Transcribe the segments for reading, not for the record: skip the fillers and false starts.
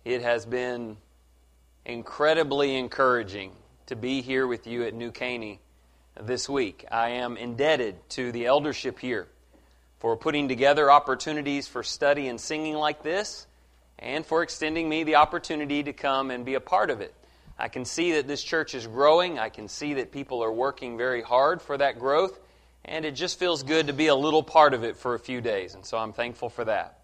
It has been incredibly encouraging to be here with you at New Caney this week. I am indebted to the eldership here for putting together opportunities for study and singing like this, and for extending me the opportunity to come and be a part of it. I can see that this church is growing. I can see that people are working very hard for that growth, and it just feels good to be a little part of it for a few days, and so I'm thankful for that.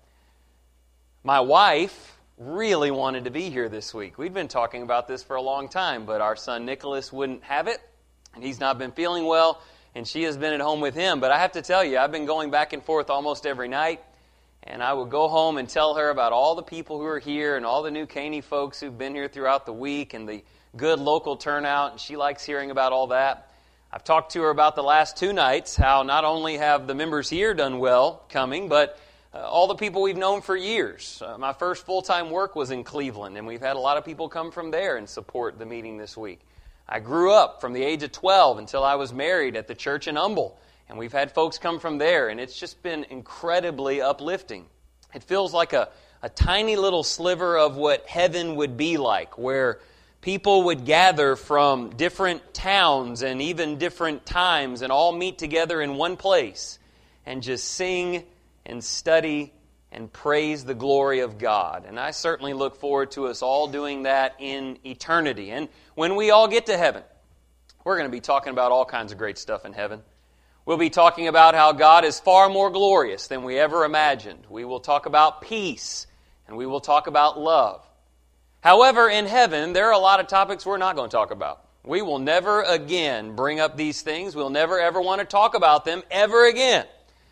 My wife really wanted to be here this week. We'd been talking about this for a long time, but our son Nicholas wouldn't have it, and he's not been feeling well, and she has been at home with him. But I have to tell you, I've been going back and forth almost every night, and I would go home and tell her about all the people who are here and all the New Caney folks who've been here throughout the week and the good local turnout, and she likes hearing about all that. I've talked to her about the last 2 nights, how not only have the members here done well coming, but all the people we've known for years. My first full-time work was in Cleveland, and we've had a lot of people come from there and support the meeting this week. I grew up from the age of 12 until I was married at the church in Humble, and we've had folks come from there, and it's just been incredibly uplifting. It feels like a tiny little sliver of what heaven would be like, where people would gather from different towns and even different times and all meet together in one place and just sing and study and praise the glory of God. And I certainly look forward to us all doing that in eternity. And when we all get to heaven, we're going to be talking about all kinds of great stuff in heaven. We'll be talking about how God is far more glorious than we ever imagined. We will talk about peace, and we will talk about love. However, in heaven, there are a lot of topics we're not going to talk about. We will never again bring up these things. We'll never ever want to talk about them ever again.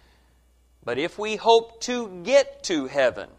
But if we hope to get to heaven,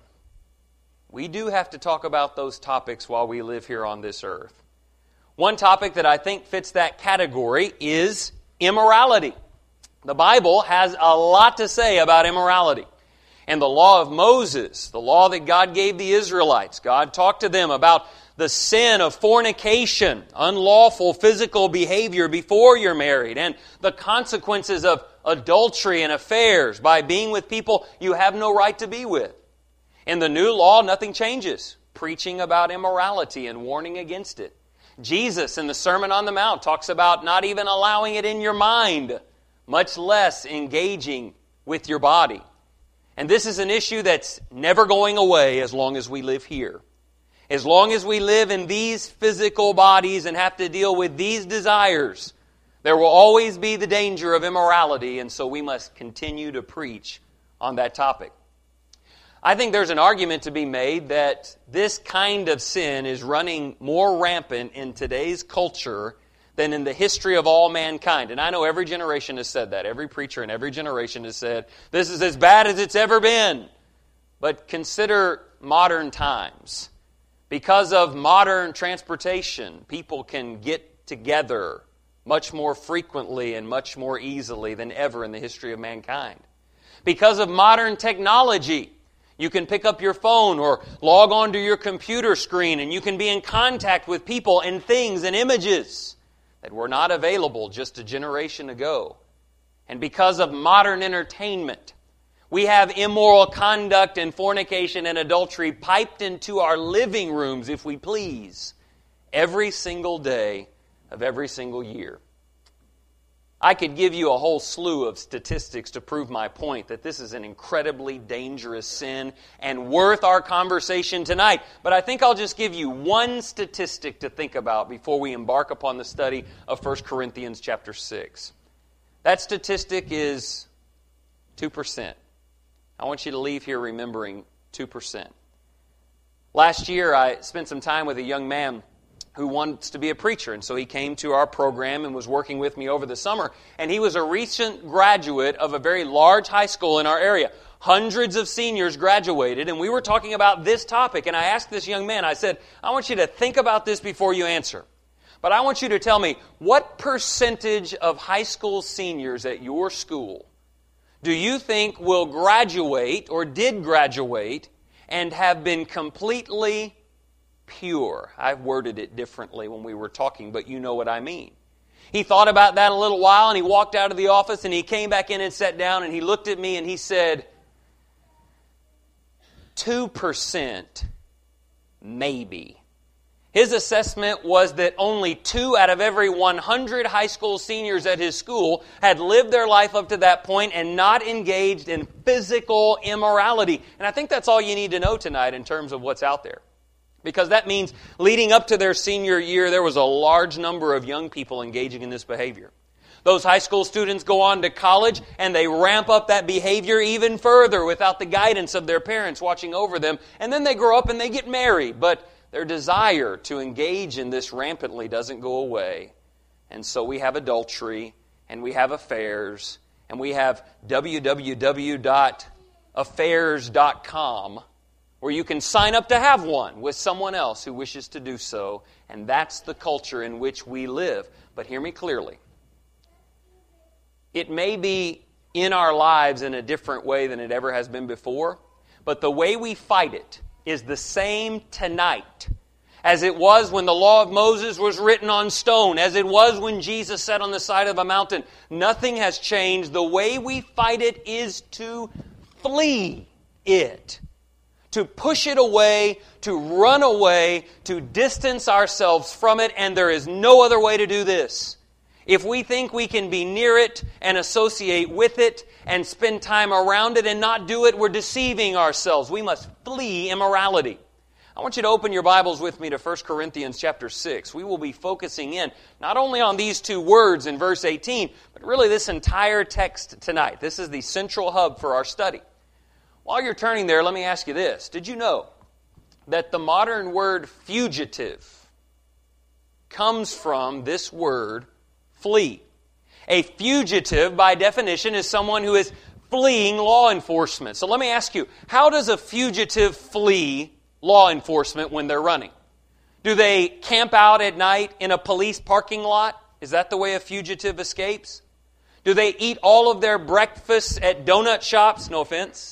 we do have to talk about those topics while we live here on this earth. One topic that I think fits that category is immorality. The Bible has a lot to say about immorality. And the law of Moses, the law that God gave the Israelites, God talked to them about the sin of fornication, unlawful physical behavior before you're married, and the consequences of adultery and affairs by being with people you have no right to be with. In the new law, nothing changes. Preaching about immorality and warning against it. Jesus in the Sermon on the Mount talks about not even allowing it in your mind, much less engaging with your body. And this is an issue that's never going away as long as we live here. As long as we live in these physical bodies and have to deal with these desires, there will always be the danger of immorality, and so we must continue to preach on that topic. I think there's an argument to be made that this kind of sin is running more rampant in today's culture than in the history of all mankind. And I know every generation has said that. Every preacher in every generation has said, this is as bad as it's ever been. But consider modern times. Because of modern transportation, people can get together much more frequently and much more easily than ever in the history of mankind. Because of modern technology, you can pick up your phone or log onto your computer screen and you can be in contact with people and things and images that were not available just a generation ago. And because of modern entertainment, we have immoral conduct and fornication and adultery piped into our living rooms, if we please, every single day of every single year. I could give you a whole slew of statistics to prove my point that this is an incredibly dangerous sin and worth our conversation tonight. But I think I'll just give you one statistic to think about before we embark upon the study of 1 Corinthians chapter 6. That statistic is 2%. I want you to leave here remembering 2%. Last year, I spent some time with a young man who wants to be a preacher, and so he came to our program and was working with me over the summer. And he was a recent graduate of a very large high school in our area. Hundreds of seniors graduated, and we were talking about this topic. And I asked this young man, I said, I want you to think about this before you answer. But I want you to tell me, what percentage of high school seniors at your school do you think will graduate or did graduate and have been completely pure? I've worded it differently when we were talking, but you know what I mean. He thought about that a little while and he walked out of the office and he came back in and sat down and he looked at me and he said, 2% maybe. His assessment was that only 2 out of every 100 high school seniors at his school had lived their life up to that point and not engaged in physical immorality. And I think that's all you need to know tonight in terms of what's out there. Because that means leading up to their senior year, there was a large number of young people engaging in this behavior. Those high school students go on to college and they ramp up that behavior even further without the guidance of their parents watching over them. And then they grow up and they get married. But their desire to engage in this rampantly doesn't go away. And so we have adultery, and we have affairs, and we have www.affairs.com, where you can sign up to have one with someone else who wishes to do so. And that's the culture in which we live. But hear me clearly. It may be in our lives in a different way than it ever has been before, but the way we fight it is the same tonight as it was when the law of Moses was written on stone, as it was when Jesus sat on the side of a mountain. Nothing has changed. The way we fight it is to flee it, to push it away, to run away, to distance ourselves from it, and there is no other way to do this. If we think we can be near it and associate with it and spend time around it and not do it, we're deceiving ourselves. We must flee immorality. I want you to open your Bibles with me to 1 Corinthians chapter 6. We will be focusing in not only on these 2 words in verse 18, but really this entire text tonight. This is the central hub for our study. While you're turning there, let me ask you this. Did you know that the modern word fugitive comes from this word flee? A fugitive, by definition, is someone who is fleeing law enforcement. So let me ask you, how does a fugitive flee law enforcement when they're running? Do they camp out at night in a police parking lot? Is that the way a fugitive escapes? Do they eat all of their breakfasts at donut shops? No offense.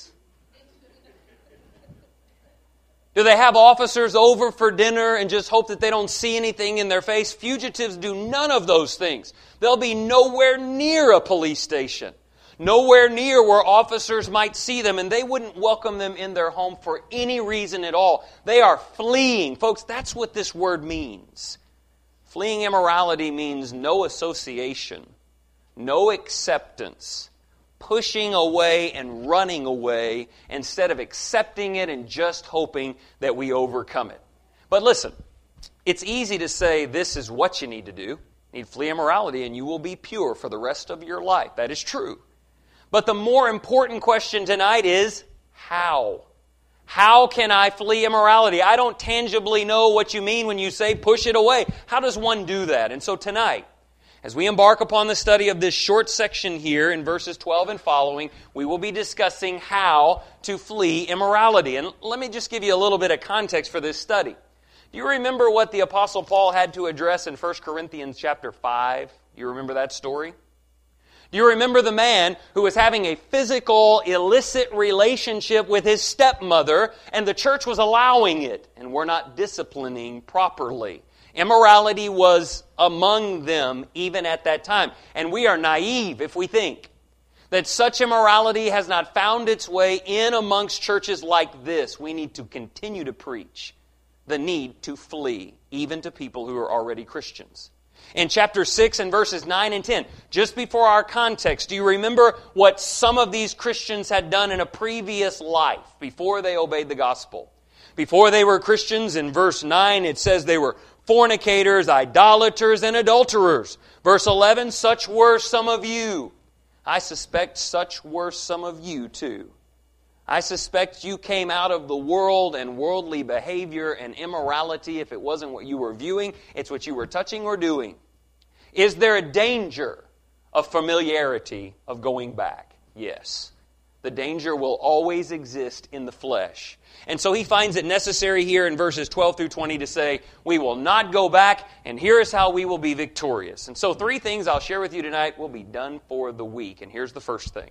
Do they have officers over for dinner and just hope that they don't see anything in their face? Fugitives do none of those things. They'll be nowhere near a police station. Nowhere near where officers might see them, and they wouldn't welcome them in their home for any reason at all. They are fleeing. Folks, that's what this word means. Fleeing immorality means no association, no acceptance, pushing away and running away instead of accepting it and just hoping that we overcome it. But listen, it's easy to say this is what you need to do. You need to flee immorality and you will be pure for the rest of your life. That is true. But the more important question tonight is how? How can I flee immorality? I don't tangibly know what you mean when you say push it away. How does one do that? And so tonight, as we embark upon the study of this short section here in verses 12 and following, we will be discussing how to flee immorality. And let me just give you a little bit of context for this study. Do you remember what the Apostle Paul had to address in 1 Corinthians chapter 5? Do you remember that story? Do you remember the man who was having a physical, illicit relationship with his stepmother, and the church was allowing it, and were not disciplining properly? Immorality was among them even at that time. And we are naive if we think that such immorality has not found its way in amongst churches like this. We need to continue to preach the need to flee, even to people who are already Christians. In chapter 6 and verses 9 and 10, just before our context, do you remember what some of these Christians had done in a previous life before they obeyed the gospel? Before they were Christians, in verse 9, it says they were fornicators, idolaters, and adulterers. Verse 11, such were some of you. I suspect such were some of you too. I suspect you came out of the world and worldly behavior and immorality. If it wasn't what you were viewing, it's what you were touching or doing. Is there a danger of familiarity of going back? Yes. The danger will always exist in the flesh. And so he finds it necessary here in verses 12 through 20 to say, we will not go back, and here is how we will be victorious. And so 3 things I'll share with you tonight will be done for the week. And here's the first thing.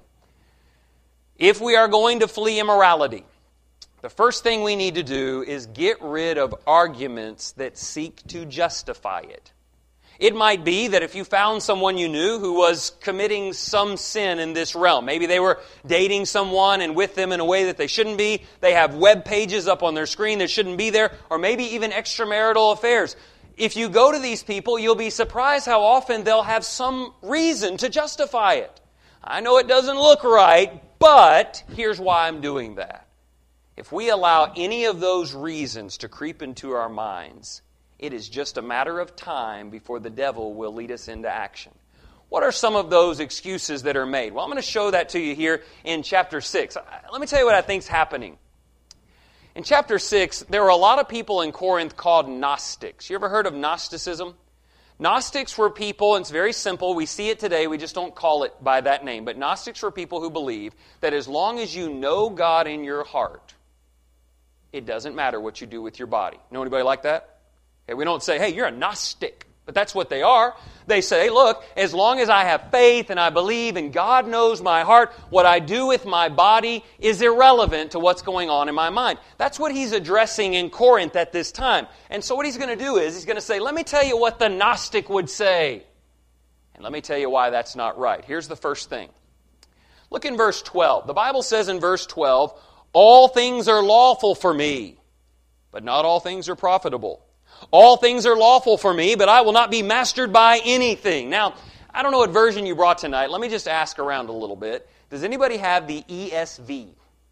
If we are going to flee immorality, the first thing we need to do is get rid of arguments that seek to justify it. It might be that if you found someone you knew who was committing some sin in this realm, maybe they were dating someone and with them in a way that they shouldn't be, they have web pages up on their screen that shouldn't be there, or maybe even extramarital affairs. If you go to these people, you'll be surprised how often they'll have some reason to justify it. I know it doesn't look right, but here's why I'm doing that. If we allow any of those reasons to creep into our minds, it is just a matter of time before the devil will lead us into action. What are some of those excuses that are made? Well, I'm going to show that to you here in chapter 6. Let me tell you what I think is happening. In chapter 6, there were a lot of people in Corinth called Gnostics. You ever heard of Gnosticism? Gnostics were people, and it's very simple. We see it today. We just don't call it by that name. But Gnostics were people who believe that as long as you know God in your heart, it doesn't matter what you do with your body. Know anybody like that? Okay, we don't say, hey, you're a Gnostic. But that's what they are. They say, look, as long as I have faith and I believe and God knows my heart, what I do with my body is irrelevant to what's going on in my mind. That's what he's addressing in Corinth at this time. And so what he's going to do is he's going to say, let me tell you what the Gnostic would say. And let me tell you why that's not right. Here's the first thing. Look in verse 12. The Bible says in verse 12, all things are lawful for me, but not all things are profitable. All things are lawful for me, but I will not be mastered by anything. Now, I don't know what version you brought tonight. Let me just ask around a little bit. Does anybody have the ESV?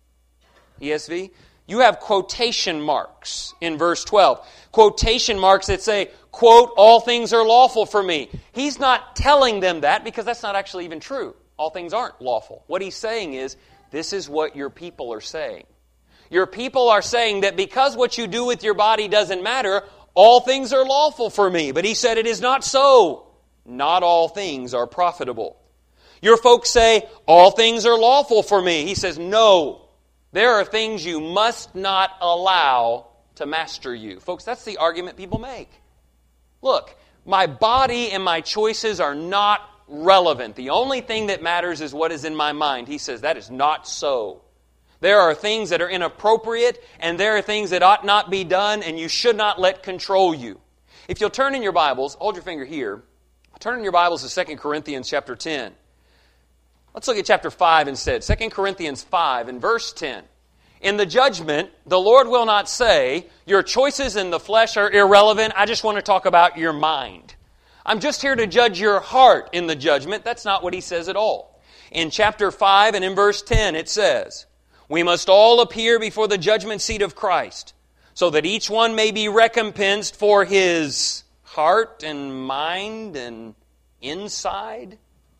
ESV? You have quotation marks in verse 12. Quotation marks that say, quote, all things are lawful for me. He's not telling them that because that's not actually even true. All things aren't lawful. What he's saying is, this is what your people are saying. Your people are saying that because what you do with your body doesn't matter, all things are lawful for me. But he said it is not so. Not all things are profitable. Your folks say, all things are lawful for me. He says, no. There are things you must not allow to master you. Folks, that's the argument people make. Look, my body and my choices are not relevant. The only thing that matters is what is in my mind. He says that is not so. There are things that are inappropriate, and there are things that ought not be done, and you should not let control you. If you'll turn in your Bibles, hold your finger here, turn in your Bibles to 2 Corinthians chapter 10. Let's look at chapter 5 instead. 2 Corinthians 5 and verse 10. In the judgment, the Lord will not say, your choices in the flesh are irrelevant. I just want to talk about your mind. I'm just here to judge your heart in the judgment. That's not what he says at all. In chapter 5 and in verse 10 it says, we must all appear before the judgment seat of Christ, so that each one may be recompensed for his heart and mind and inside,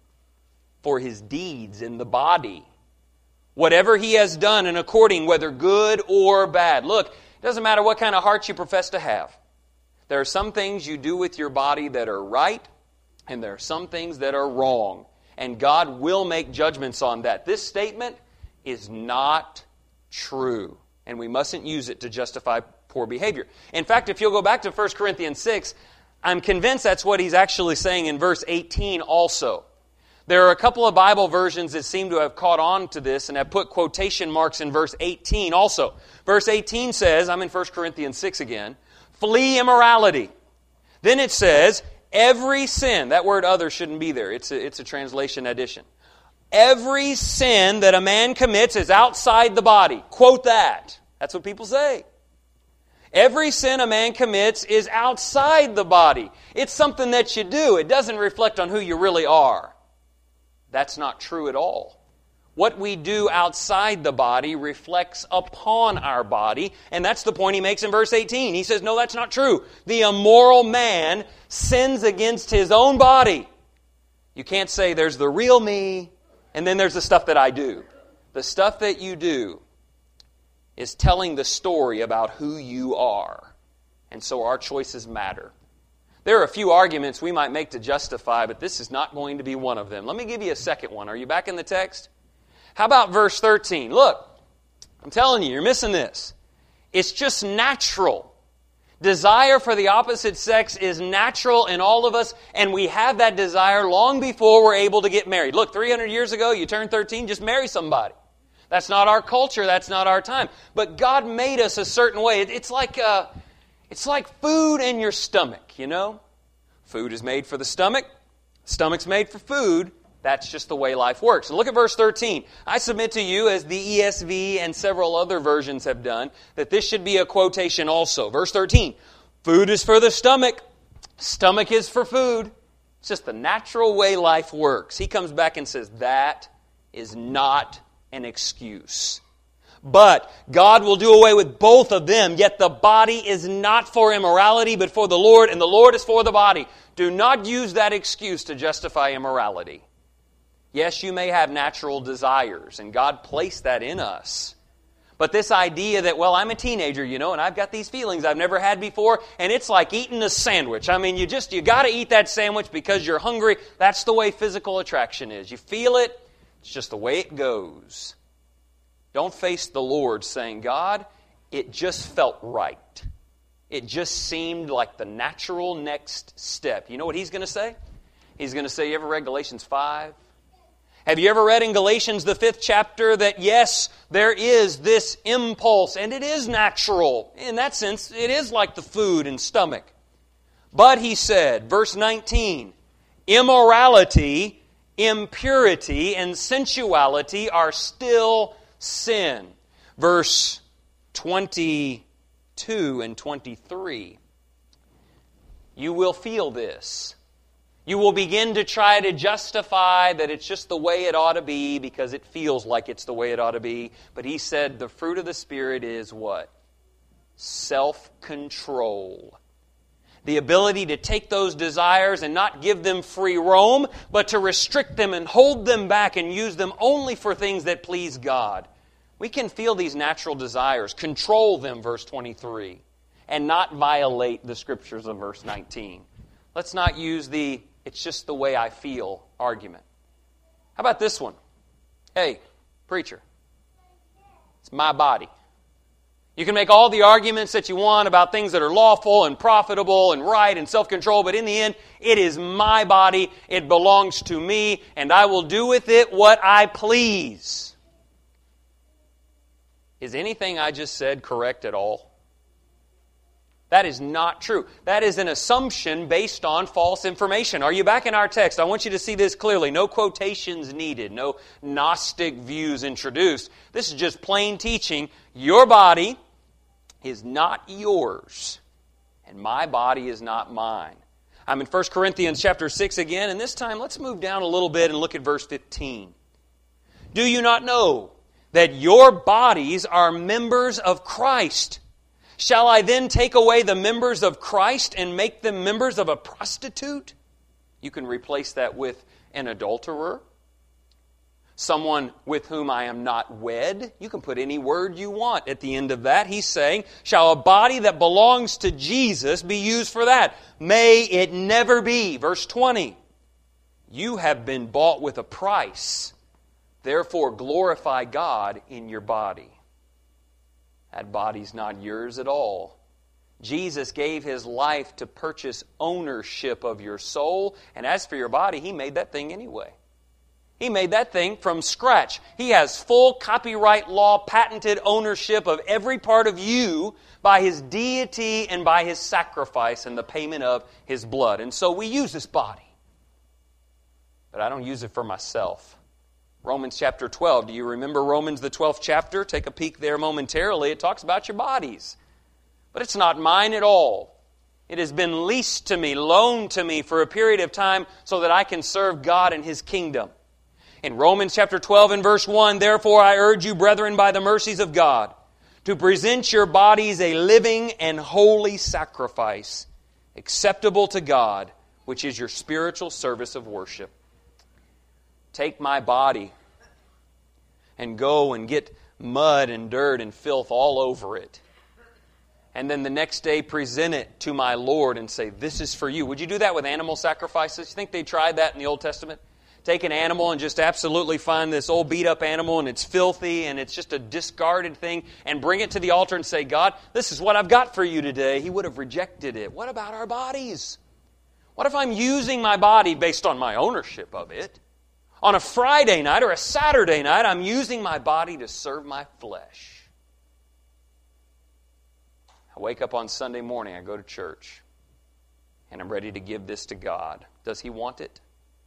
for his deeds in the body. Whatever he has done and according, whether good or bad. Look, it doesn't matter what kind of heart you profess to have. There are some things you do with your body that are right, and there are some things that are wrong. And God will make judgments on that. This statement is not true. And we mustn't use it to justify poor behavior. In fact, if you'll go back to 1 Corinthians 6, I'm convinced that's what he's actually saying in verse 18 also. There are a couple of Bible versions that seem to have caught on to this and have put quotation marks in verse 18 also. Verse 18 says, I'm in 1 Corinthians 6 again, flee immorality. Then it says, every sin, that word other shouldn't be there. It's a translation addition. Every sin that a man commits is outside the body. Quote that. That's what people say. Every sin a man commits is outside the body. It's something that you do. It doesn't reflect on who you really are. That's not true at all. What we do outside the body reflects upon our body, and that's the point he makes in verse 18. He says, no, that's not true. The immoral man sins against his own body. You can't say there's the real me, and then there's the stuff that I do. The stuff that you do is telling the story about who you are. And so our choices matter. There are a few arguments we might make to justify, but this is not going to be one of them. Let me give you a second one. Are you back in the text? How about verse 13? Look, I'm telling you, you're missing this. It's just natural. Desire for the opposite sex is natural in all of us, and we have that desire long before we're able to get married. Look, 300 years ago, you turn 13, just marry somebody. That's not our culture, that's not our time. But God made us a certain way. It's like food in your stomach, you know? Food is made for the stomach. Stomach's made for food. That's just the way life works. And look at verse 13. I submit to you, as the ESV and several other versions have done, that this should be a quotation also. Verse 13. Food is for the stomach. Stomach is for food. It's just the natural way life works. He comes back and says, that is not an excuse. But God will do away with both of them, yet the body is not for immorality, but for the Lord, and the Lord is for the body. Do not use that excuse to justify immorality. Yes, you may have natural desires, and God placed that in us. But this idea that, well, I'm a teenager, and I've got these feelings I've never had before, and it's like eating a sandwich. I mean, you got to eat that sandwich because you're hungry. That's the way physical attraction is. You feel it, it's just the way it goes. Don't face the Lord saying, God, it just felt right. It just seemed like the natural next step. You know what He's going to say? He's going to say, you ever read Galatians 5? Have you ever read in Galatians, the 5th chapter, that yes, there is this impulse, and it is natural. In that sense, it is like the food and stomach. But he said, verse 19, immorality, impurity, and sensuality are still sin. Verse 22 and 23. You will feel this. You will begin to try to justify that it's just the way it ought to be because it feels like it's the way it ought to be. But he said the fruit of the Spirit is what? Self-control. The ability to take those desires and not give them free roam, but to restrict them and hold them back and use them only for things that please God. We can feel these natural desires, control them, verse 23, and not violate the Scriptures of verse 19. Let's not use the "it's just the way I feel" argument. How about this one? Hey, preacher, it's my body. You can make all the arguments that you want about things that are lawful and profitable and right and self-control, but in the end, it is my body, it belongs to me, and I will do with it what I please. Is anything I just said correct at all? That is not true. That is an assumption based on false information. Are you back in our text? I want you to see this clearly. No quotations needed. No Gnostic views introduced. This is just plain teaching. Your body is not yours, and my body is not mine. I'm in 1 Corinthians chapter 6 again, and this time let's move down a little bit and look at verse 15. Do you not know that your bodies are members of Christ? Shall I then take away the members of Christ and make them members of a prostitute? You can replace that with an adulterer, someone with whom I am not wed. You can put any word you want at the end of that. He's saying, shall a body that belongs to Jesus be used for that? May it never be. Verse 20, you have been bought with a price. Therefore glorify God in your body. That body's not yours at all. Jesus gave His life to purchase ownership of your soul. And as for your body, He made that thing anyway. He made that thing from scratch. He has full copyright law, patented ownership of every part of you by His deity and by His sacrifice and the payment of His blood. And so we use this body. But I don't use it for myself. Romans chapter 12. Do you remember Romans the 12th chapter? Take a peek there momentarily. It talks about your bodies. But it's not mine at all. It has been leased to me, loaned to me for a period of time so that I can serve God and His kingdom. In Romans chapter 12 and verse 1, therefore I urge you, brethren, by the mercies of God, to present your bodies a living and holy sacrifice, acceptable to God, which is your spiritual service of worship. Take my body and go and get mud and dirt and filth all over it. And then the next day present it to my Lord and say, this is for you. Would you do that with animal sacrifices? You think they tried that in the Old Testament? Take an animal and just absolutely find this old beat up animal and it's filthy and it's just a discarded thing and bring it to the altar and say, God, this is what I've got for you today. He would have rejected it. What about our bodies? What if I'm using my body based on my ownership of it? On a Friday night or a Saturday night, I'm using my body to serve my flesh. I wake up on Sunday morning, I go to church. and I'm ready to give this to God. Does He want it?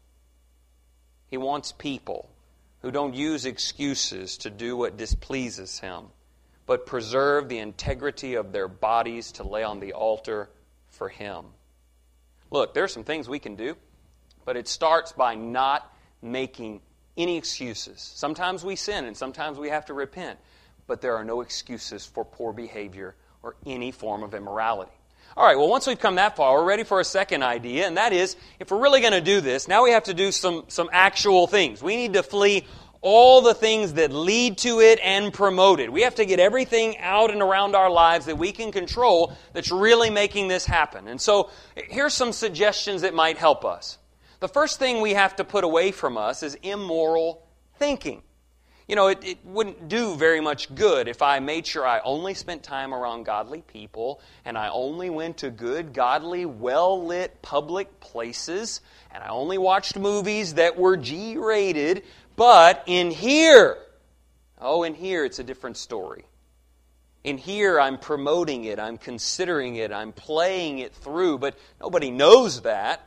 He wants people who don't use excuses to do what displeases Him, but preserve the integrity of their bodies to lay on the altar for Him. Look, there are some things we can do, but it starts by not making any excuses. Sometimes we sin and sometimes we have to repent, but there are no excuses for poor behavior or any form of immorality. All right, well, once we've come that far, we're ready for a second idea, and that is, if we're really going to do this, now we have to do some actual things. We need to flee all the things that lead to it and promote it. We have to get everything out and around our lives that we can control that's really making this happen. And so, here's some suggestions that might help us. The first thing we have to put away from us is immoral thinking. You know, it wouldn't do very much good if I made sure I only spent time around godly people and I only went to good, godly, well-lit public places and I only watched movies that were G-rated. But in here it's a different story. In here I'm promoting it, I'm considering it, I'm playing it through, but nobody knows that.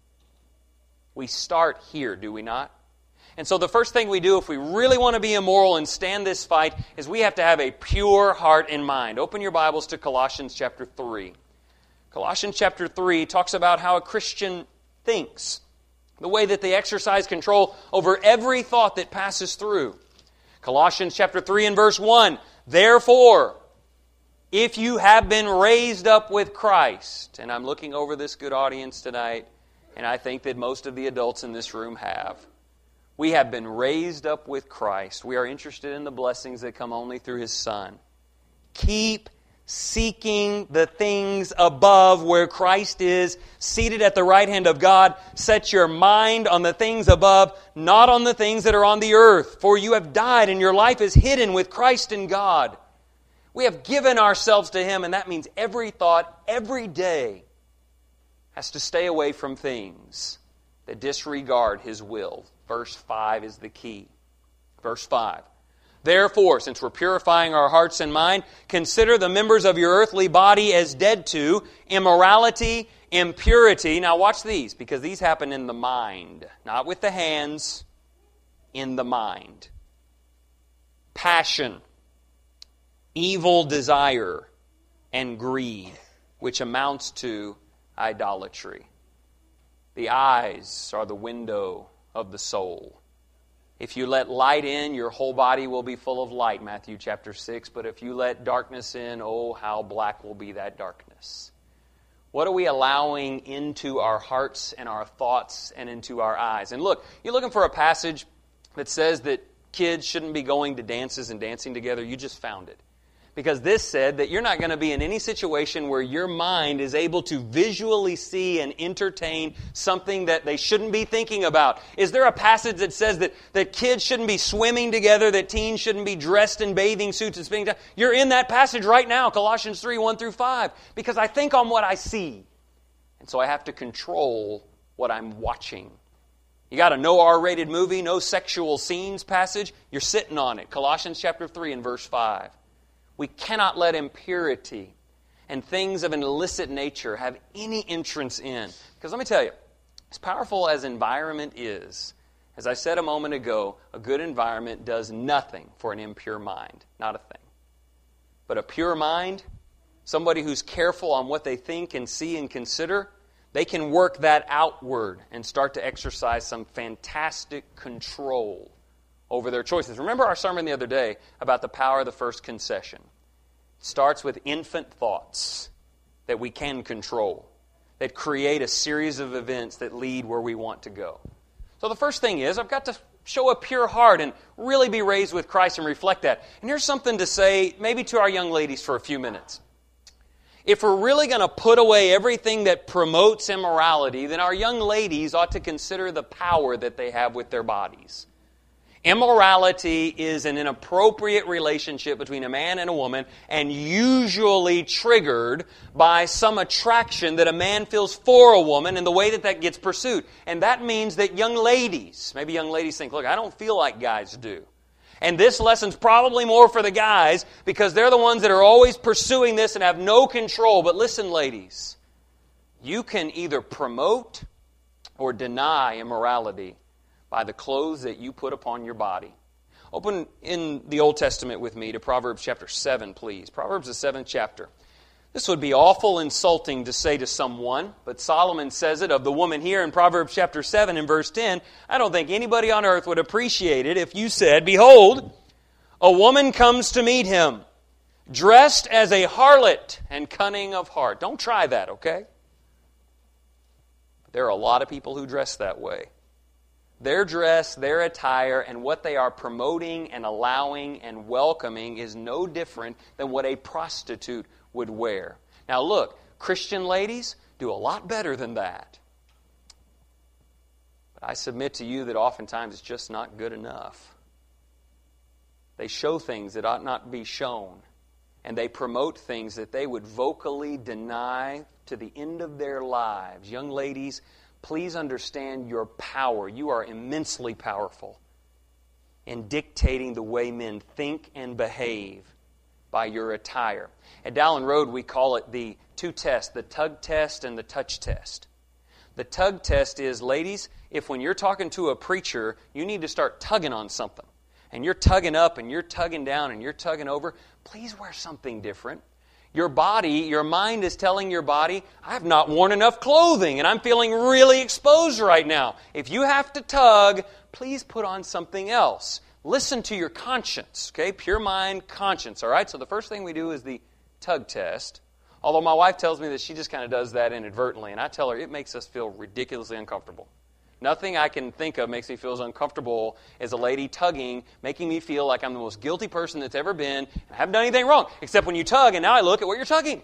We start here, do we not? And so the first thing we do if we really want to be immoral and stand this fight is we have to have a pure heart and mind. Open your Bibles to Colossians chapter 3. Colossians chapter 3 talks about how a Christian thinks, the way that they exercise control over every thought that passes through. Colossians chapter 3 and verse 1, therefore, if you have been raised up with Christ, and I'm looking over this good audience tonight, and I think that most of the adults in this room have. We have been raised up with Christ. We are interested in the blessings that come only through His Son. Keep seeking the things above where Christ is, seated at the right hand of God. Set your mind on the things above, not on the things that are on the earth. For you have died and your life is hidden with Christ in God. We have given ourselves to Him, and that means every thought, every day, has to stay away from things that disregard His will. Verse 5 is the key. Verse 5. Therefore, since we're purifying our hearts and mind, consider the members of your earthly body as dead to immorality, impurity. Now watch these, because these happen in the mind. Not with the hands, in the mind. Passion, evil desire, and greed, which amounts to idolatry. The eyes are the window of the soul. If you let light in, your whole body will be full of light, Matthew chapter 6. But if you let darkness in, oh, how black will be that darkness. What are we allowing into our hearts and our thoughts and into our eyes? And look, you're looking for a passage that says that kids shouldn't be going to dances and dancing together. You just found it. Because this said that you're not going to be in any situation where your mind is able to visually see and entertain something that they shouldn't be thinking about. Is there a passage that says that kids shouldn't be swimming together, that teens shouldn't be dressed in bathing suits and spending time? You're in that passage right now, Colossians 3, 1 through 5, because I think on what I see. And so I have to control what I'm watching. You got a no R-rated movie, no sexual scenes passage, you're sitting on it. Colossians chapter 3 and verse 5. We cannot let impurity and things of an illicit nature have any entrance in. Because let me tell you, as powerful as environment is, as I said a moment ago, a good environment does nothing for an impure mind. Not a thing. But a pure mind, somebody who's careful on what they think and see and consider, they can work that outward and start to exercise some fantastic control over their choices. Remember our sermon the other day about the power of the first concession. It starts with infant thoughts that we can control, that create a series of events that lead where we want to go. So the first thing is, I've got to show a pure heart and really be raised with Christ and reflect that. And here's something to say maybe to our young ladies for a few minutes. If we're really going to put away everything that promotes immorality, then our young ladies ought to consider the power that they have with their bodies. Immorality is an inappropriate relationship between a man and a woman, and usually triggered by some attraction that a man feels for a woman and the way that gets pursued. And that means that young ladies, maybe young ladies think, look, I don't feel like guys do. And this lesson's probably more for the guys because they're the ones that are always pursuing this and have no control. But listen, ladies, You can either promote or deny immorality by the clothes that you put upon your body. Open in the Old Testament with me to Proverbs chapter 7, please. Proverbs the 7th chapter. This would be awful insulting to say to someone, but Solomon says it of the woman here in Proverbs chapter 7 and verse 10. I don't think anybody on earth would appreciate it if you said, "Behold, a woman comes to meet him, dressed as a harlot and cunning of heart." Don't try that, okay? There are a lot of people who dress that way. Their dress, their attire, and what they are promoting and allowing and welcoming is no different than what a prostitute would wear. Now look, Christian ladies do a lot better than that. But I submit to you that oftentimes it's just not good enough. They show things that ought not be shown. And they promote things that they would vocally deny to the end of their lives. Young ladies, please understand your power. You are immensely powerful in dictating the way men think and behave by your attire. At Dowling Road, we call it the two tests, the tug test and the touch test. The tug test is, ladies, if when you're talking to a preacher, you need to start tugging on something, and you're tugging up and you're tugging down and you're tugging over, please wear something different. Your body, your mind is telling your body, I've not worn enough clothing and I'm feeling really exposed right now. If you have to tug, please put on something else. Listen to your conscience, okay? Pure mind, conscience, all right? So the first thing we do is the tug test. Although my wife tells me that she just kind of does that inadvertently, and I tell her it makes us feel ridiculously uncomfortable. Nothing I can think of makes me feel as uncomfortable as a lady tugging, making me feel like I'm the most guilty person that's ever been. I haven't done anything wrong, except when you tug, and now I look at what you're tugging.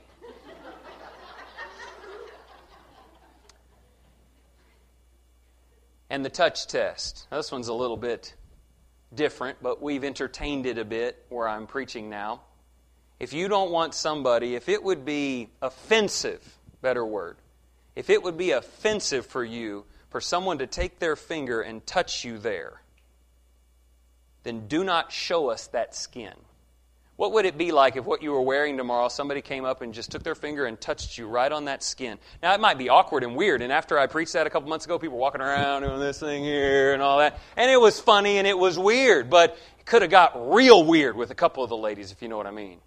And the touch test. Now, this one's a little bit different, but we've entertained it a bit where I'm preaching now. If you don't want somebody, if it would be offensive, better word, if it would be offensive for you for someone to take their finger and touch you there, then do not show us that skin. What would it be like if what you were wearing tomorrow, somebody came up and just took their finger and touched you right on that skin? Now, it might be awkward and weird, and after I preached that a couple months ago, people were walking around doing this thing here and all that, and it was funny and it was weird, but it could have got real weird with a couple of the ladies, if you know what I mean.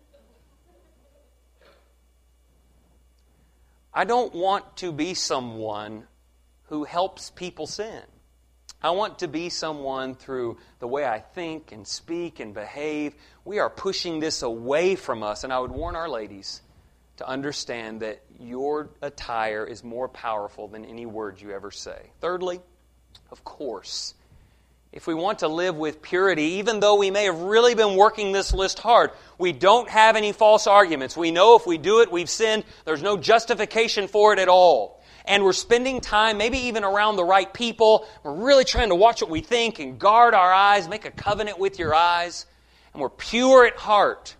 I don't want to be someone who helps people sin. I want to be someone through the way I think and speak and behave. We are pushing this away from us, and I would warn our ladies to understand that your attire is more powerful than any word you ever say. Thirdly, of course, if we want to live with purity, even though we may have really been working this list hard, we don't have any false arguments. We know if we do it, we've sinned. There's no justification for it at all. And we're spending time, maybe even around the right people. We're really trying to watch what we think and guard our eyes, make a covenant with your eyes. And we're pure at heart.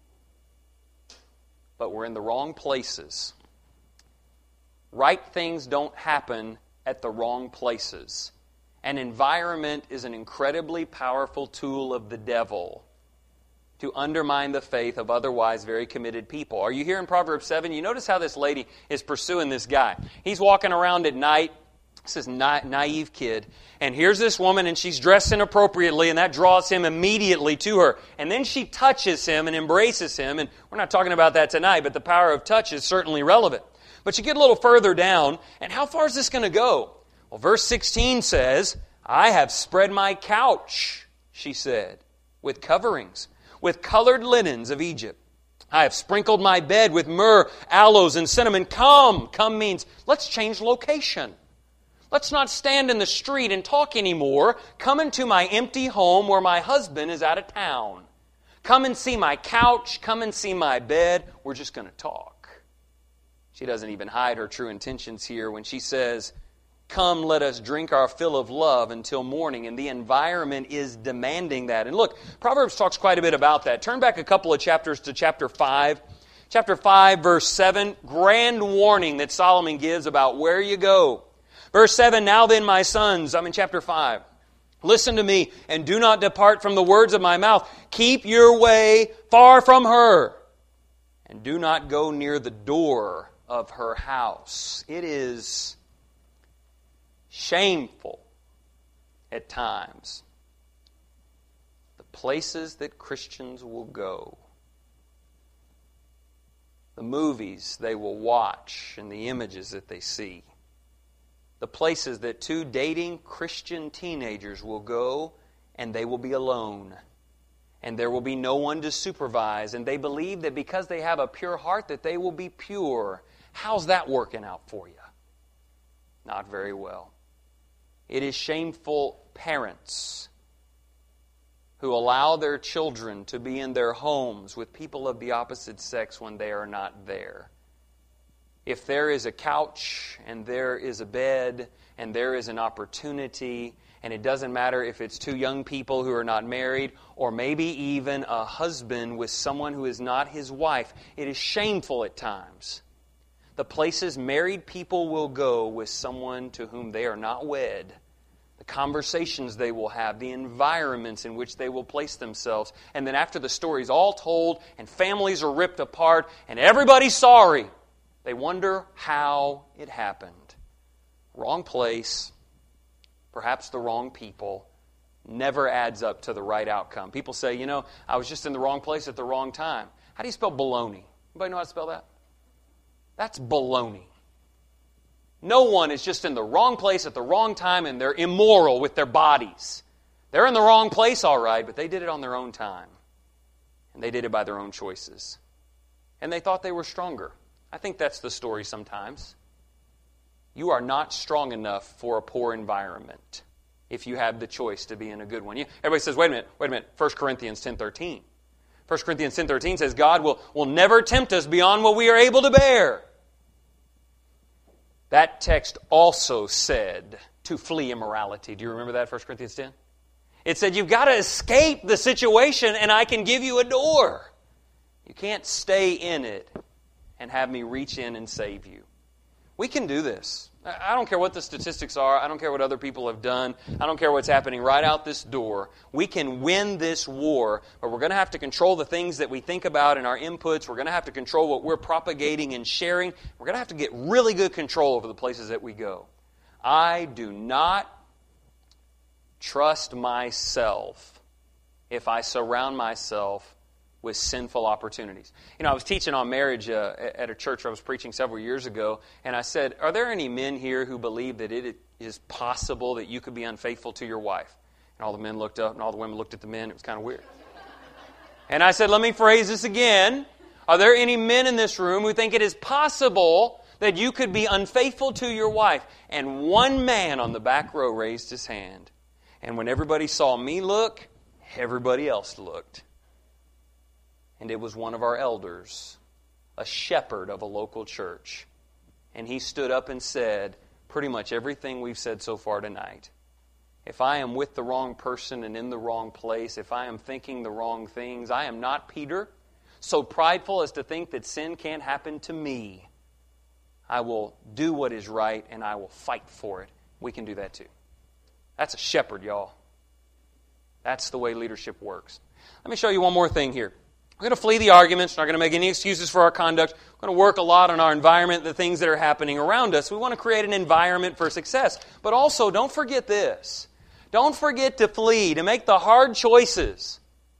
But we're in the wrong places. Right things don't happen at the wrong places. An environment is an incredibly powerful tool of the devil to undermine the faith of otherwise very committed people. Are you here in Proverbs 7? You notice how this lady is pursuing this guy. He's walking around at night. This is naive kid. And here's this woman, and she's dressed inappropriately, and that draws him immediately to her. And then she touches him and embraces him. And we're not talking about that tonight, but the power of touch is certainly relevant. But you get a little further down, and how far is this going to go? Well, verse 16 says, I have spread my couch, she said, with coverings, with colored linens of Egypt. I have sprinkled my bed with myrrh, aloes, and cinnamon. Come. Come means let's change location. Let's not stand in the street and talk anymore. Come into my empty home where my husband is out of town. Come and see my couch. Come and see my bed. We're just going to talk. She doesn't even hide her true intentions here when she says, come, let us drink our fill of love until morning. And the environment is demanding that. And look, Proverbs talks quite a bit about that. Turn back a couple of chapters to chapter 5. Chapter 5, verse 7. Grand warning that Solomon gives about where you go. Verse 7, now then, my sons, I'm in chapter 5. Listen to me and do not depart from the words of my mouth. Keep your way far from her. And do not go near the door of her house. It is shameful at times, the places that Christians will go, the movies they will watch and the images that they see, the places that two dating Christian teenagers will go and they will be alone. And there will be no one to supervise. And they believe that because they have a pure heart that they will be pure. How's that working out for you? Not very well. It is shameful parents who allow their children to be in their homes with people of the opposite sex when they are not there. If there is a couch and there is a bed and there is an opportunity, and it doesn't matter if it's two young people who are not married or maybe even a husband with someone who is not his wife, it is shameful at times. The places married people will go with someone to whom they are not wed, the conversations they will have, the environments in which they will place themselves, and then after the story's all told and families are ripped apart and everybody's sorry, they wonder how it happened. Wrong place, perhaps the wrong people, never adds up to the right outcome. People say, I was just in the wrong place at the wrong time. How do you spell baloney? Anybody know how to spell that? That's baloney. No one is just in the wrong place at the wrong time and they're immoral with their bodies. They're in the wrong place, all right, but they did it on their own time. And they did it by their own choices. And they thought they were stronger. I think that's the story sometimes. You are not strong enough for a poor environment if you have the choice to be in a good one. Everybody says, wait a minute, 1 Corinthians 10:13. 1 Corinthians 10:13 says God will never tempt us beyond what we are able to bear. That text also said to flee immorality. Do you remember that, 1 Corinthians 10? It said you've got to escape the situation and I can give you a door. You can't stay in it and have me reach in and save you. We can do this. I don't care what the statistics are. I don't care what other people have done. I don't care what's happening right out this door. We can win this war, but we're going to have to control the things that we think about in our inputs. We're going to have to control what we're propagating and sharing. We're going to have to get really good control over the places that we go. I do not trust myself if I surround myself with sinful opportunities. I was teaching on marriage at a church where I was preaching several years ago, and I said, are there any men here who believe that it is possible that you could be unfaithful to your wife? And all the men looked up, and all the women looked at the men. It was kind of weird. And I said, let me phrase this again. Are there any men in this room who think it is possible that you could be unfaithful to your wife? And one man on the back row raised his hand. And when everybody saw me look, everybody else looked. And it was one of our elders, a shepherd of a local church. And he stood up and said pretty much everything we've said so far tonight. If I am with the wrong person and in the wrong place, if I am thinking the wrong things, I am not Peter, so prideful as to think that sin can't happen to me. I will do what is right and I will fight for it. We can do that too. That's a shepherd, y'all. That's the way leadership works. Let me show you one more thing here. We're going to flee the arguments. We're not going to make any excuses for our conduct. We're going to work a lot on our environment, the things that are happening around us. We want to create an environment for success. But also, don't forget this. Don't forget to flee, to make the hard choices.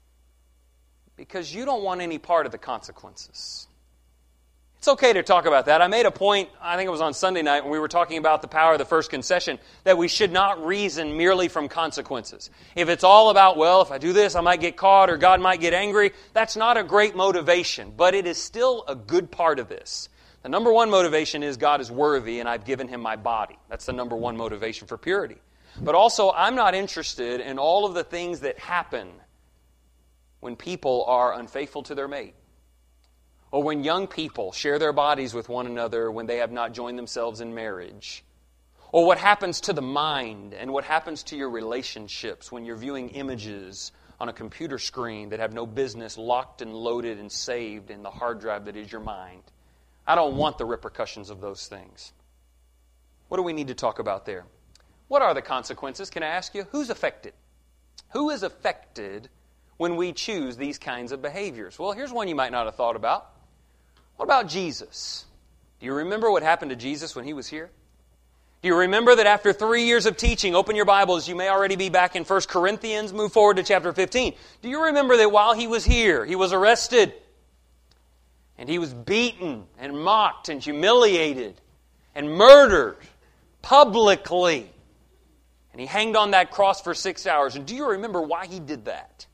Because you don't want any part of the consequences. It's okay to talk about that. I made a point, I think it was on Sunday night when we were talking about the power of the first concession, that we should not reason merely from consequences. If it's all about, well, if I do this, I might get caught or God might get angry, that's not a great motivation, but it is still a good part of this. The number one motivation is God is worthy and I've given Him my body. That's the number one motivation for purity. But also, I'm not interested in all of the things that happen when people are unfaithful to their mate. Or when young people share their bodies with one another when they have not joined themselves in marriage. Or what happens to the mind and what happens to your relationships when you're viewing images on a computer screen that have no business locked and loaded and saved in the hard drive that is your mind. I don't want the repercussions of those things. What do we need to talk about there? What are the consequences? Can I ask you? Who's affected? Who is affected when we choose these kinds of behaviors? Well, here's one you might not have thought about. What about Jesus? Do you remember what happened to Jesus when He was here? Do you remember that after 3 years of teaching, open your Bibles, you may already be back in 1 Corinthians, move forward to chapter 15. Do you remember that while He was here, He was arrested, and He was beaten and mocked and humiliated and murdered publicly, and He hanged on that cross for 6 hours? And do you remember why He did that?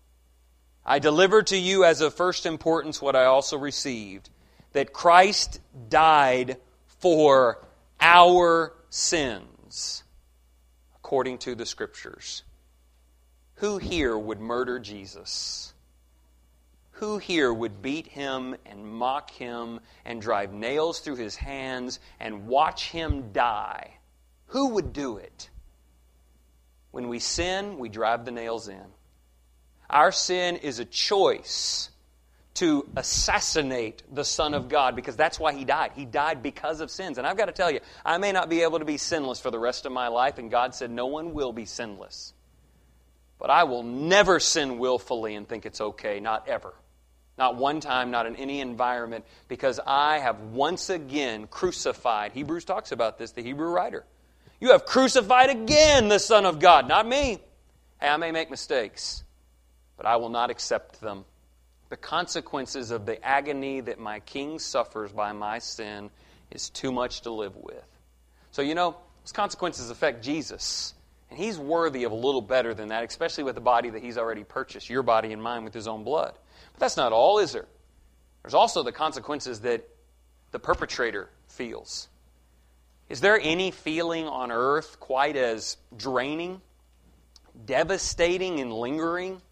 I delivered to you as of first importance what I also received, that Christ died for our sins, according to the Scriptures. Who here would murder Jesus? Who here would beat Him and mock Him and drive nails through His hands and watch Him die? Who would do it? When we sin, we drive the nails in. Our sin is a choice to assassinate the Son of God, because that's why He died. He died because of sins. And I've got to tell you, I may not be able to be sinless for the rest of my life, and God said no one will be sinless. But I will never sin willfully and think it's okay, not ever. Not one time, not in any environment, because I have once again crucified. Hebrews talks about this, the Hebrew writer. You have crucified again the Son of God, not me. Hey, I may make mistakes, but I will not accept them. The consequences of the agony that my King suffers by my sin is too much to live with. So those consequences affect Jesus. And He's worthy of a little better than that, especially with the body that He's already purchased, your body and mine, with His own blood. But that's not all, is there? There's also the consequences that the perpetrator feels. Is there any feeling on earth quite as draining, devastating, and lingering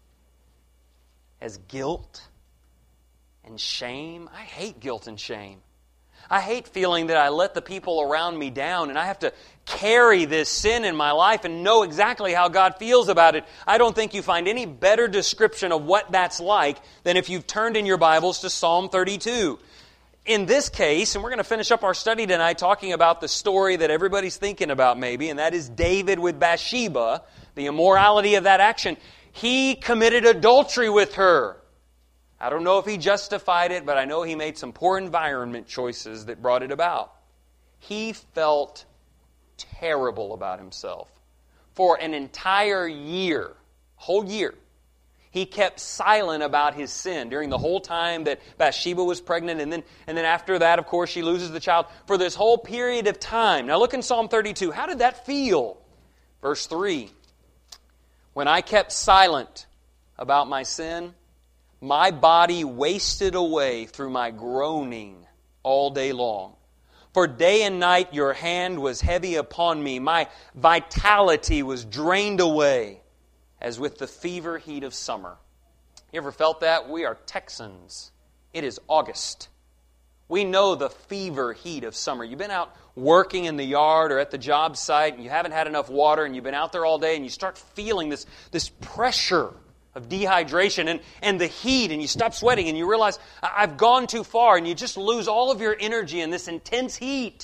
as guilt and shame? I hate guilt and shame. I hate feeling that I let the people around me down and I have to carry this sin in my life and know exactly how God feels about it. I don't think you find any better description of what that's like than if you've turned in your Bibles to Psalm 32. In this case, and we're going to finish up our study tonight talking about the story that everybody's thinking about maybe, and that is David with Bathsheba, the immorality of that action. He committed adultery with her. I don't know if he justified it, but I know he made some poor environment choices that brought it about. He felt terrible about himself. For an entire year, whole year, he kept silent about his sin during the whole time that Bathsheba was pregnant, and then after that, of course, she loses the child. For this whole period of time. Now look in Psalm 32. How did that feel? Verse 3. When I kept silent about my sin, my body wasted away through my groaning all day long. For day and night your hand was heavy upon me. My vitality was drained away as with the fever heat of summer. You ever felt that? We are Texans. It is August. We know the fever heat of summer. You've been out working in the yard or at the job site and you haven't had enough water and you've been out there all day and you start feeling this pressure of dehydration and the heat, and you stop sweating and you realize, I've gone too far, and you just lose all of your energy in this intense heat.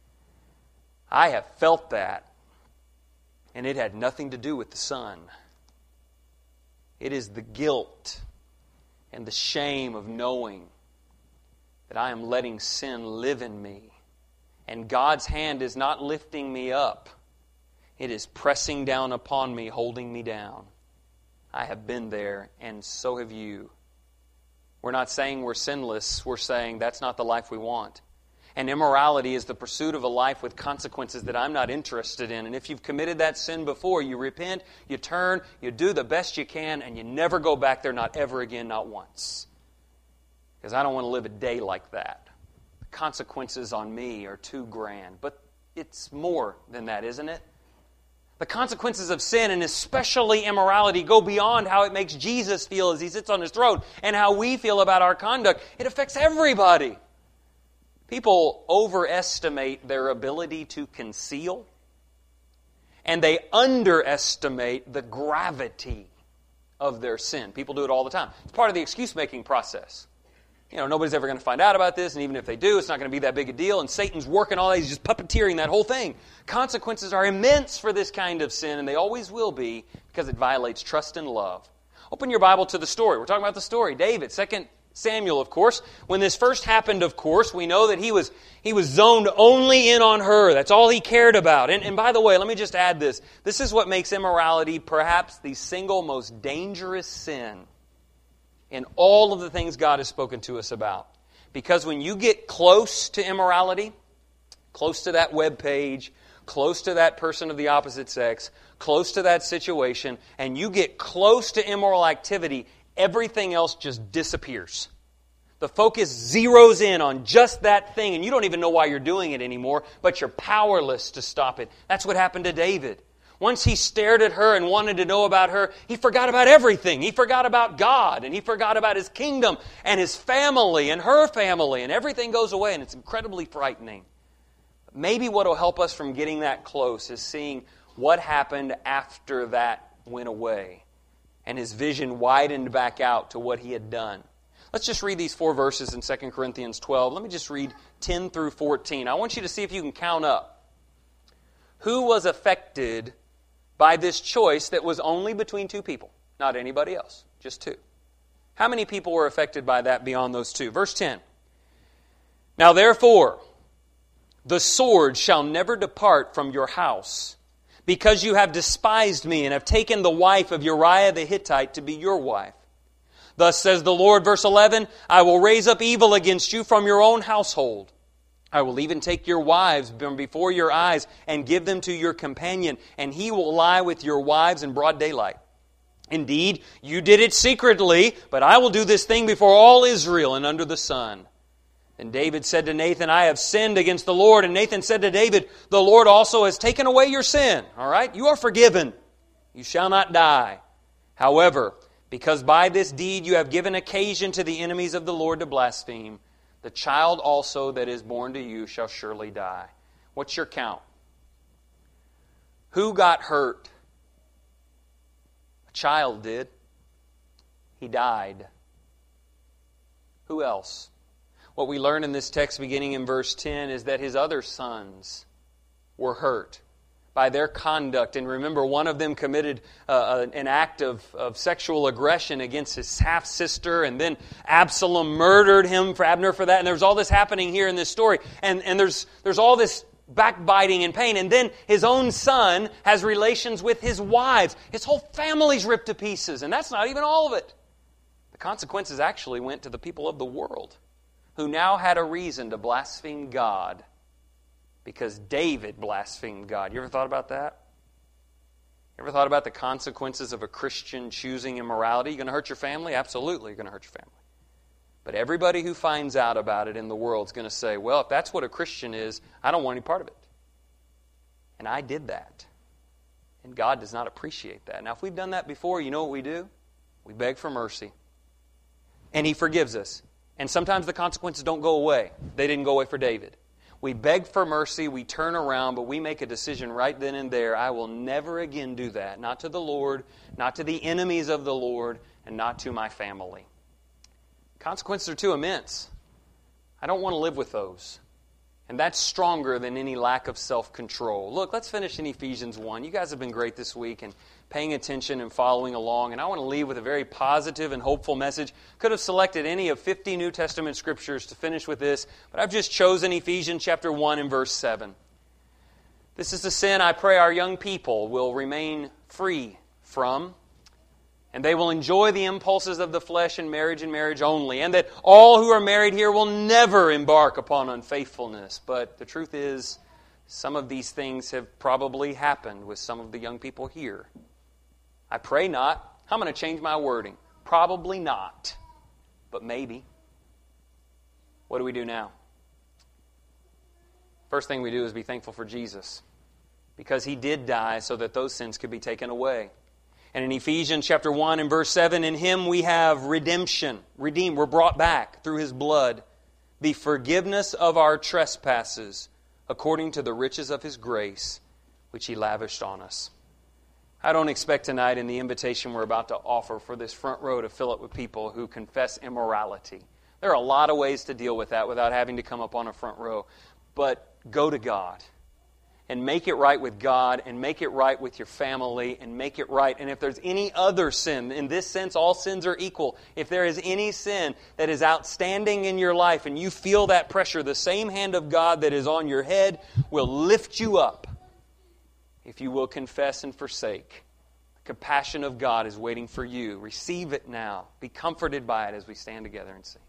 I have felt that, and it had nothing to do with the sun. It is the guilt and the shame of knowing that I am letting sin live in me, and God's hand is not lifting me up. It is pressing down upon me, holding me down. I have been there, and so have you. We're not saying we're sinless. We're saying that's not the life we want. And immorality is the pursuit of a life with consequences that I'm not interested in. And if you've committed that sin before, you repent, you turn, you do the best you can, and you never go back there, not ever again, not once. Because I don't want to live a day like that. The consequences on me are too grand. But it's more than that, isn't it? The consequences of sin, and especially immorality, go beyond how it makes Jesus feel as He sits on His throne and how we feel about our conduct. It affects everybody. People overestimate their ability to conceal, and they underestimate the gravity of their sin. People do it all the time. It's part of the excuse-making process. Nobody's ever going to find out about this, and even if they do, it's not going to be that big a deal, and Satan's working all day. He's just puppeteering that whole thing. Consequences are immense for this kind of sin, and they always will be, because it violates trust and love. Open your Bible to the story. We're talking about the story. David, 2 Samuel, of course. When this first happened, of course, we know that he was zoned only in on her. That's all he cared about. And by the way, let me just add this. This is what makes immorality perhaps the single most dangerous sin in all of the things God has spoken to us about. Because when you get close to immorality, close to that web page, close to that person of the opposite sex, close to that situation, and you get close to immoral activity, everything else just disappears. The focus zeroes in on just that thing, and you don't even know why you're doing it anymore, but you're powerless to stop it. That's what happened to David. Once he stared at her and wanted to know about her, he forgot about everything. He forgot about God, and he forgot about his kingdom, and his family, and her family, and everything goes away, and it's incredibly frightening. Maybe what will help us from getting that close is seeing what happened after that went away, and his vision widened back out to what he had done. Let's just read these 4 verses in 2 Corinthians 12. Let me just read 10 through 14. I want you to see if you can count up. Who was affected by this choice that was only between 2 people? Not anybody else, just 2. How many people were affected by that beyond those 2? Verse 10. Now therefore, the sword shall never depart from your house, because you have despised me and have taken the wife of Uriah the Hittite to be your wife. Thus says the Lord, verse 11, I will raise up evil against you from your own household. I will even take your wives from before your eyes and give them to your companion, and he will lie with your wives in broad daylight. Indeed, you did it secretly, but I will do this thing before all Israel and under the sun. And David said to Nathan, I have sinned against the Lord. And Nathan said to David, the Lord also has taken away your sin. All right? You are forgiven. You shall not die. However, because by this deed you have given occasion to the enemies of the Lord to blaspheme, the child also that is born to you shall surely die. What's your count? Who got hurt? A child did. He died. Who else? What we learn in this text beginning in verse 10 is that his other sons were hurt by their conduct. And remember, one of them committed an act of sexual aggression against his half-sister, and then Absalom murdered Abner for that. And there's all this happening here in this story. And there's all this backbiting and pain. And then his own son has relations with his wives. His whole family's ripped to pieces. And that's not even all of it. The consequences actually went to the people of the world, who now had a reason to blaspheme God because David blasphemed God. You ever thought about that? You ever thought about the consequences of a Christian choosing immorality? You going to hurt your family? Absolutely, you're going to hurt your family. But everybody who finds out about it in the world is going to say, well, if that's what a Christian is, I don't want any part of it. And I did that. And God does not appreciate that. Now, if we've done that before, you know what we do? We beg for mercy. And He forgives us. And sometimes the consequences don't go away. They didn't go away for David. We beg for mercy, we turn around, but we make a decision right then and there. I will never again do that. Not to the Lord, not to the enemies of the Lord, and not to my family. Consequences are too immense. I don't want to live with those. And that's stronger than any lack of self-control. Look, let's finish in Ephesians 1. You guys have been great this week and paying attention and following along. And I want to leave with a very positive and hopeful message. Could have selected any of 50 New Testament scriptures to finish with this, but I've just chosen Ephesians chapter 1 and verse 7. This is the sin I pray our young people will remain free from, and they will enjoy the impulses of the flesh and marriage only, and that all who are married here will never embark upon unfaithfulness. But the truth is, some of these things have probably happened with some of the young people here. I pray not. I'm going to change my wording. Probably not, but maybe. What do we do now? First thing we do is be thankful for Jesus, because He did die so that those sins could be taken away. And in Ephesians chapter 1 and verse 7, in Him we have redemption. Redeemed, we're brought back through His blood. The forgiveness of our trespasses according to the riches of His grace, which He lavished on us. I don't expect tonight in the invitation we're about to offer for this front row to fill it with people who confess immorality. There are a lot of ways to deal with that without having to come up on a front row. But go to God and make it right with God, and make it right with your family, and make it right. And if there's any other sin, in this sense, all sins are equal. If there is any sin that is outstanding in your life, and you feel that pressure, the same hand of God that is on your head will lift you up if you will confess and forsake. The compassion of God is waiting for you. Receive it now. Be comforted by it as we stand together and sing.